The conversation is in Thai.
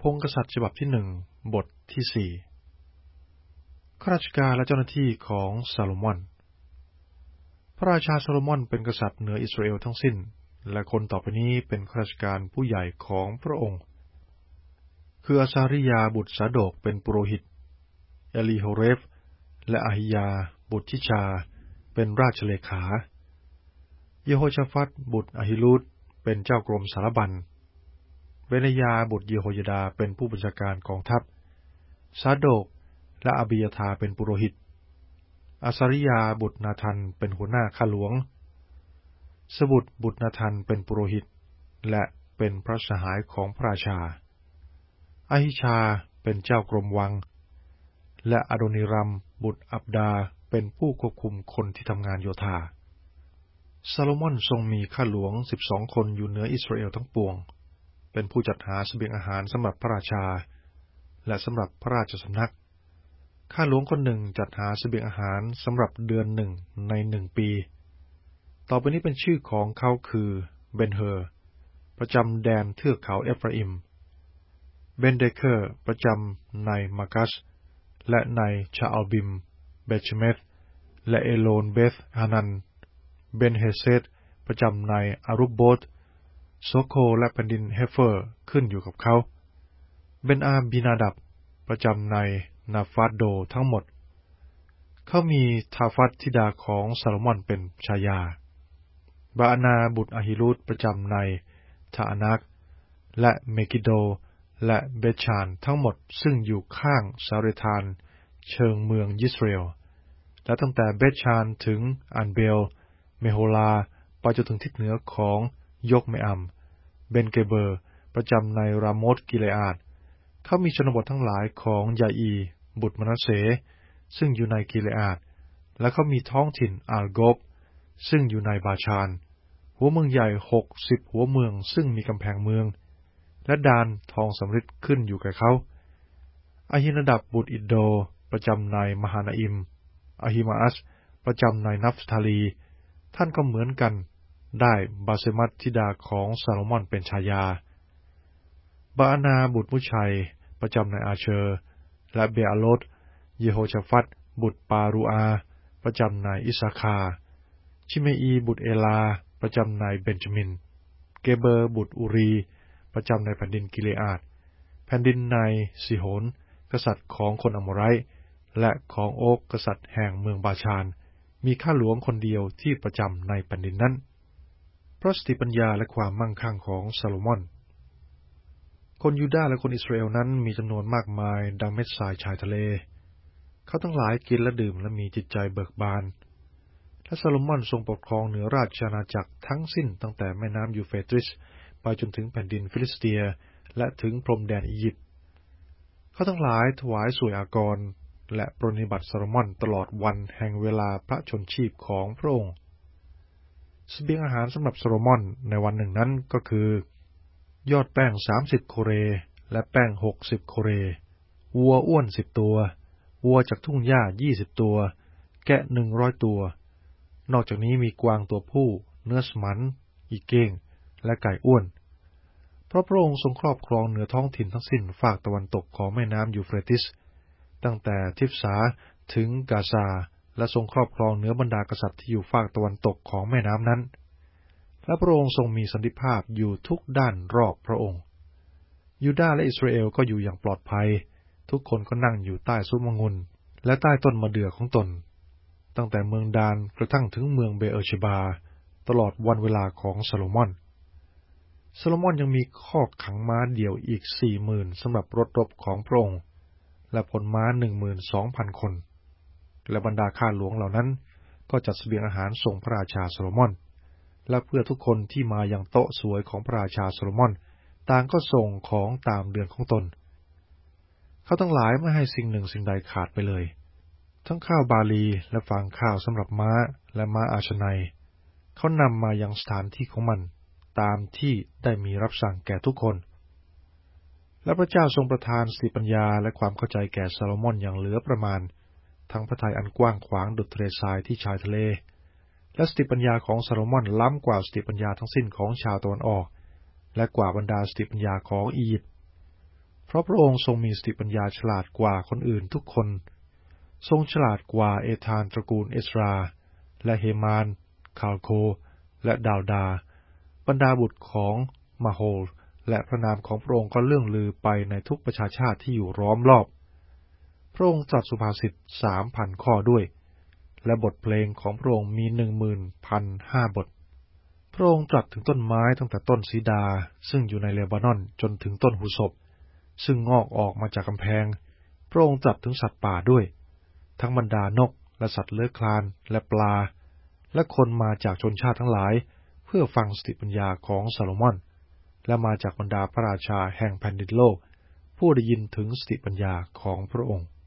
งกษัตริย์ฉบับที่1บทที่4ข้าราชการและเจ้าหน้าที่ของซาโลมอนพระราชาซาโลมอนเป็นกษัตริย์เหนืออิสราเอลทั้งสิ้นและคนต่อไปนี้เป็นข้าราชการผู้ใหญ่ของพระองค์คืออาซาริยาบุตรซาโดกเป็นปุโรหิตเอลีโฮเรฟและอาฮิยาบุตรทิชาเป็นราชเลขาเยโฮชาฟัตบุตรอหิลูดเป็นเจ้ากรมสารบัญเบนยาบุตรเยโฮยดาเป็นผู้บัญชาการกองทัพซาโดกและอาบิยาธาเป็นปุโรหิตอาซาริยาบุตรนาธันเป็นหัวหน้าข้าหลวงสบุตรบุตรนาธันเป็นปุโรหิตและเป็นพระสหายของพระราชาอาฮิชาเป็นเจ้ากรมวังและอโดนิรัมบุตรอับดาเป็นผู้ควบคุมคนที่ทำงานโยธาซาโลมอนทรงมีข้าหลวง12คนอยู่เหนืออิสราเอลทั้งปวงเป็นผู้จัดหาเสบียงอาหารสำหรับพระราชาและสำหรับพระราชสำนักข้าหลวงคนหนึ่งจัดหาเสบียงอาหารสำหรับเดือนหนึ่งใน1 ปีต่อไปนี้เป็นชื่อของเขาคือเบนเฮอร์ประจำแดนเทือกเขาเอฟราอิมเบนเดเคอร์ประจำในมากัสและในชาอัลบิมเบชเมธและเอโลนเบธฮานันเบนเฮเซตประจำในอารุบโบตโซโคและแผ่นดินเฮเฟอร์ขึ้นอยู่กับเขาเบนอาบินาดับประจำในนาฟาดโดทั้งหมดเขามีทาฟัตธิดาของซาโลมอนเป็นชายาบาอานาบุตรอหิลูดประจำในทาอานักและเมกิโดและเบชานทั้งหมดซึ่งอยู่ข้างซาเรธานเชิงเมืองยิสราเอลและตั้งแต่เบชานถึงอันเบลเมโฮลาไปจนถึงทิศเหนือของยกเมอัมเบนเกเบอร์ประจำในรามอตกิเลอาดเขามีชนบททั้งหลายของยาอีบุตรมนัสเสซึ่งอยู่ในกิเลอาดและเขามีท้องถิ่นอาลโกบซึ่งอยู่ในบาชานหัวเมืองใหญ่60หัวเมืองซึ่งมีกำแพงเมืองและดานทองสำริดขึ้นอยู่กับเขาอาฮินาดับบุตรอิดโดประจำในมหานาอิมอาฮิมาอัสประจำในนัฟทาลีท่านก็เหมือนกันได้บาเซมัตธิดาของซาโลมอนเป็นชายาบาอานาบุตรมุชัยประจำในอาเชอร์และเบอาโลดเยโฮชาฟัตบุตรปารูอาประจำในอิสาคาชิเมอีบุตรเอลาประจำในเบนจามินเกเบอร์บุตรอูรีประจำในแผ่นดินกิเลอาดแผ่นดินในซิโหนกษัตริย์ของคนอโมไรและของโอกกษัตริย์แห่งเมืองบาชานมีข้าหลวงคนเดียวที่ประจำในแผ่นดินนั้นเพราะสติปัญญาและความมั่งคั่งของซาโลมอนคนยูดาห์และคนอิสราเอลนั้นมีจำนวนมากมายดังเม็ดทรายชายทะเลเขาทั้งหลายกินและดื่มและมีจิตใจเบิกบานและซาโลมอนทรงปกครองเหนือราชอาณาจักรทั้งสิ้นตั้งแต่แม่น้ำยูเฟรติสไปจนถึงแผ่นดินฟิลิสเตียและถึงพรมแดนอียิปต์เขาทั้งหลายถวายสวยอากรและปรนนิบัติซาโลมอนตลอดวันแห่งเวลาพระชนชีพของพระองค์เสบียงอาหารสำหรับซาโลมอนในวันหนึ่งนั้นก็คือยอดแป้ง30โคเรและแป้ง60โคเรวัวอ้วน10ตัววัวจากทุ่งหญ้า20ตัวแกะ100ตัวนอกจากนี้มีกวางตัวผู้เนื้อสมันอีเก้งและไก่อ้วนเพราะพระองค์ทรงครอบครองเหนือท้องถิ่นทั้งสิ้นฝากตะวันตกของแม่น้ำยูเฟรติสตั้งแต่ทิฟสาถึงกาซาและทรงครอบครองเหนือบรรดากษัตริย์ที่อยู่ฝากตะวันตกของแม่น้ำนั้นและพระองค์ทรงมีสันติภาพอยู่ทุกด้านรอบพระองค์ยูดาห์และอิสราเอลก็อยู่อย่างปลอดภัยทุกคนก็นั่งอยู่ใต้ซุ้มองุ่นและใต้ต้นมะเดื่อของตนตั้งแต่เมืองดานกระทั่งถึงเมืองเบเอเชบาตลอดวันเวลาของซาโลมอนยังมีคอกขังม้าเดี่ยวอีก 40,000 สำหรับรถรบของพระองค์และพลม้า 12,000 คนและบรรดาข้าหลวงเหล่านั้นก็จัดเสบียงอาหารส่งพระราชาซาโลมอนและเพื่อทุกคนที่มายังโต๊ะสวยของพระราชาซาโลมอนต่างก็ส่งของตามเดือนของตนเขาทั้งหลายไม่ให้สิ่งหนึ่งสิ่งใดขาดไปเลยทั้งข้าวบาลีและฟางข้าวสำหรับม้าและม้าอาชนัยเขานำมายังสถานที่ของมันตามที่ได้มีรับสั่งแก่ทุกคนและพระเจ้าทรงประทานสติปัญญาและความเข้าใจแก่ซาโลมอนอย่างเหลือประมาณทั้งพระทัยอันกว้างขวางดุจทะเลทรายที่ชายทะเลและสติปัญญาของซาโลมอนล้ำกว่าสติปัญญาทั้งสิ้นของชาวตะวันออกและกว่าบรรดาสติปัญญาของอียิปต์เพราะพระองค์ทรงมีสติปัญญาฉลาดกว่าคนอื่นทุกคนทรงฉลาดกว่าเอธานตระกูลเอสราและเฮมานคาลโคและดาวดาบรรดาบุตรของมาโฮลและพระนามของพระองค์ก็เลื่องลือไปในทุกประชาชาติที่อยู่ล้อมรอบพระองค์ตรัสสุภาษิต 3,000 ข้อด้วยและบทเพลงของพระองค์มี 11,500 บทพระองค์ตรัสถึงต้นไม้ตั้งแต่ต้นสีดาซึ่งอยู่ในเลบานอนจนถึงต้นหุสบซึ่งงอกออกมาจากกำแพงพระองค์ตรัสถึงสัตว์ป่าด้วยทั้งบรรดานกและสัตว์เลื้อยคลานและปลาและคนมาจากชนชาติทั้งหลายเพื่อฟังสติปัญญาของซาโลมอนและมาจากบรรดาพระราชาแห่งแผ่นดินโลกผู้ได้ยินถึงสติปัญญาของพระองค์